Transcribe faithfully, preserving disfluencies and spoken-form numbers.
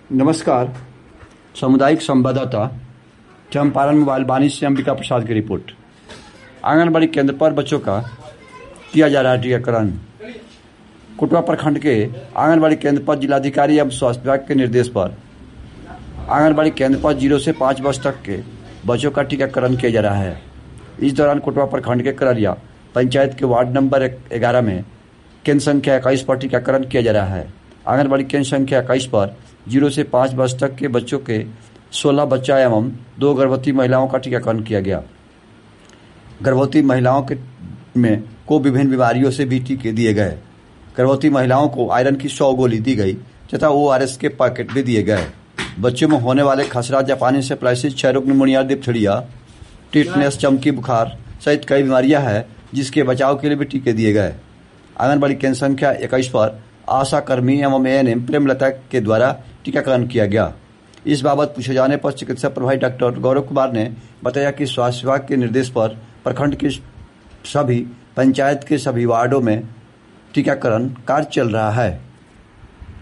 नमस्कार। सामुदायिक संवाददाता चंपारण मोबाइल बानी से अंबिका प्रसाद की रिपोर्ट। आंगनबाड़ी केंद्र पर बच्चों का किया जा रहा है टीकाकरण। कुटवा प्रखंड के आंगनबाड़ी केंद्र पर जिलाधिकारी एवं स्वास्थ्य विभाग के निर्देश पर आंगनबाड़ी केंद्र पर जीरो से पाँच वर्ष तक के बच्चों का टीकाकरण किया जा रहा है। इस दौरान कुटवा प्रखंड के कररिया पंचायत के वार्ड नंबर ग्यारह में केंद्र संख्या इक्कीस पर टीकाकरण किया जा रहा है। आंगनबाड़ी केंद्र संख्या इक्कीस पर जीरो से पाँच वर्ष तक के बच्चों के सोलह बच्चा एवं दो गर्भवती महिलाओं का टीकाकरण किया गया। गर्भवती महिलाओं के में को विभिन्न बीमारियों से भी टीके दिए गए। गर्भवती महिलाओं को आयरन की सौ गोली दी गई तथा ओ आर एस के पैकेट भी दिए गए। बच्चों में होने वाले खसरा, जापानी इंसेफ्लाइटिस, क्षयरोग, निमोनिया, डिप्थीरिया, टिटनेस, चमकी बुखार सहित कई बीमारियां हैं जिसके बचाव के लिए भी टीके दिए गए। आंगनबाड़ी केंद्र संख्या इक्कीस पर आशा कर्मी एवं ए एन एम प्रेमलता के द्वारा टीकाकरण किया गया। इस बाबत पूछे जाने पर चिकित्सा प्रभारी डॉक्टर गौरव कुमार ने बताया कि स्वास्थ्य विभाग के निर्देश पर प्रखंड के सभी पंचायत के सभी वार्डों में टीकाकरण कार्य चल रहा है।